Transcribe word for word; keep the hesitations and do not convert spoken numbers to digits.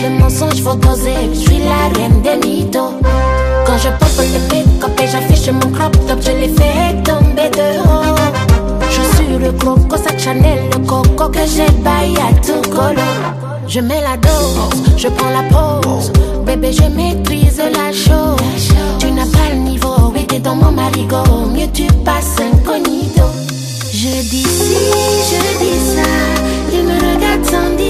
mensonges, faut doser. Je suis la reine des mythos. Quand je pop le make-up et j'affiche mon crop top, je les fais tomber de haut. Je suis le coco, sac Chanel, le coco que j'ai baillé à tout colo. Je mets la dose, je prends la pause. Bébé, je maîtrise la chose. Tu n'as pas le niveau, oui, t'es dans mon marigot. Mieux tu passes incognito. Je dis si, je dis ça. Il me regarde sans dire.